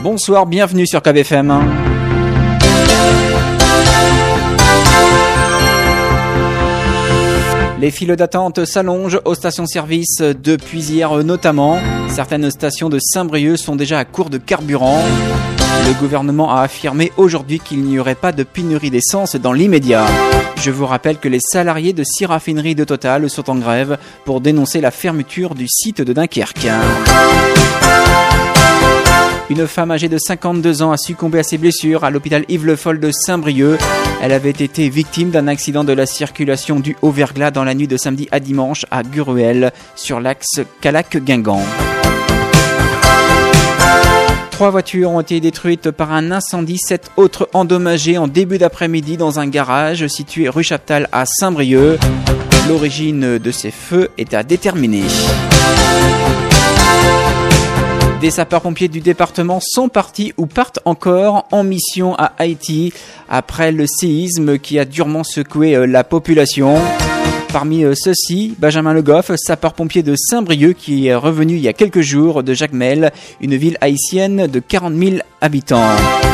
Bonsoir, bienvenue sur Cob FM. Les files d'attente s'allongent aux stations-service depuis hier notamment. Certaines stations de Saint-Brieuc sont déjà à court de carburant. Le gouvernement a affirmé aujourd'hui qu'il n'y aurait pas de pénurie d'essence dans l'immédiat. Je vous rappelle que les salariés de 6 raffineries de Total sont en grève pour dénoncer la fermeture du site de Dunkerque. Une femme âgée de 52 ans a succombé à ses blessures à l'hôpital Yves-Le Foll de Saint-Brieuc. Elle avait été victime d'un accident de la circulation du Haut-Verglas dans la nuit de samedi à dimanche à Guruel, sur l'axe Callac-Guingamp. 3 voitures ont été détruites par un incendie, 7 autres endommagées en début d'après-midi dans un garage situé rue Chaptal à Saint-Brieuc. L'origine de ces feux est à déterminer. Des sapeurs-pompiers du département sont partis ou partent encore en mission à Haïti après le séisme qui a durement secoué la population. Parmi ceux-ci, Benjamin Le Goff, sapeur-pompier de Saint-Brieuc qui est revenu il y a quelques jours de Jacmel, une ville haïtienne de 40 000 habitants.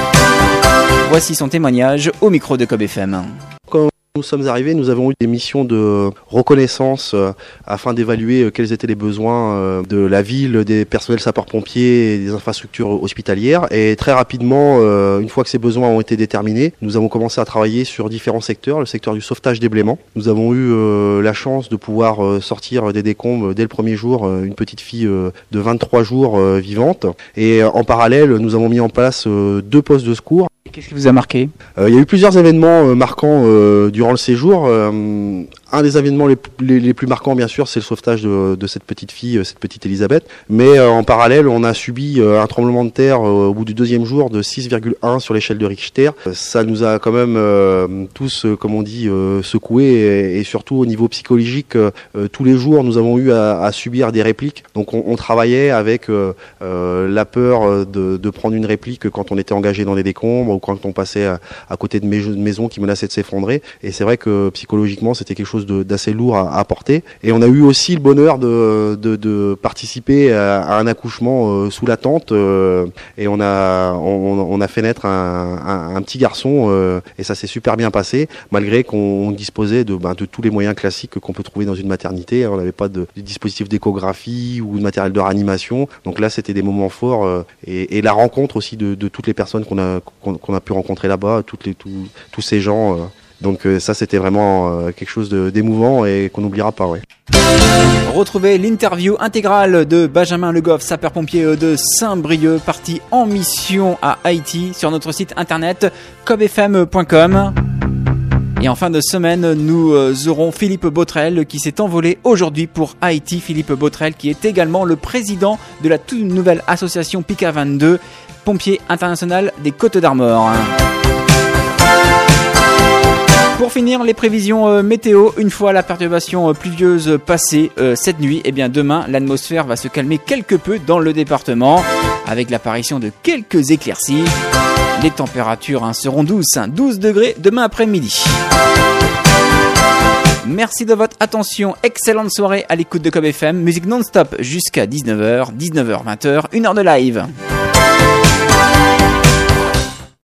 Voici son témoignage au micro de Cob FM. Nous sommes arrivés, nous avons eu des missions de reconnaissance afin d'évaluer quels étaient les besoins de la ville, des personnels sapeurs-pompiers et des infrastructures hospitalières. Et très rapidement, une fois que ces besoins ont été déterminés, nous avons commencé à travailler sur différents secteurs, le secteur du sauvetage des blêments. Nous avons eu la chance de pouvoir sortir des décombres dès le premier jour, une petite fille de 23 jours vivante. Et en parallèle, nous avons mis en place 2 postes de secours. Qu'est-ce qui vous a marqué ? Il y a eu plusieurs événements marquants durant le séjour. Un des événements les plus marquants, bien sûr, c'est le sauvetage de cette petite fille, cette petite Elisabeth. Mais en parallèle, on a subi un tremblement de terre au bout du 2e jour de 6,1 sur l'échelle de Richter. Ça nous a quand même tous, comme on dit, secoués et surtout au niveau psychologique, tous les jours, nous avons eu à subir des répliques. Donc on travaillait avec la peur de prendre une réplique quand on était engagé dans les décombres ou quand on passait à côté de maisons qui menaçaient de s'effondrer. Et c'est vrai que psychologiquement, c'était quelque chose d'assez lourd à porter. Et on a eu aussi le bonheur de participer à un accouchement sous la tente et on a fait naître un petit garçon et ça s'est super bien passé malgré qu'on disposait de tous les moyens classiques qu'on peut trouver dans une maternité. On n'avait pas de dispositif d'échographie ou de matériel de réanimation. Donc là, c'était des moments forts et la rencontre aussi de toutes les personnes qu'on a pu rencontrer là-bas, tous ces gens. Donc ça, c'était vraiment quelque chose d'émouvant et qu'on n'oubliera pas. Ouais. Retrouvez l'interview intégrale de Benjamin Le Goff, sapeur-pompier de Saint-Brieuc, parti en mission à Haïti, sur notre site internet cobfm.com. Et en fin de semaine, nous aurons Philippe Botrel qui s'est envolé aujourd'hui pour Haïti. Philippe Botrel qui est également le président de la toute nouvelle association PICA 22, pompier international des Côtes d'Armor. Pour finir, les prévisions météo, une fois la perturbation pluvieuse passée cette nuit, et bien demain, l'atmosphère va se calmer quelque peu dans le département, avec l'apparition de quelques éclaircies. Les températures seront douces, 12 degrés demain après-midi. Merci de votre attention, excellente soirée à l'écoute de Cob FM, musique non-stop jusqu'à 19h, 20h, 1h de live.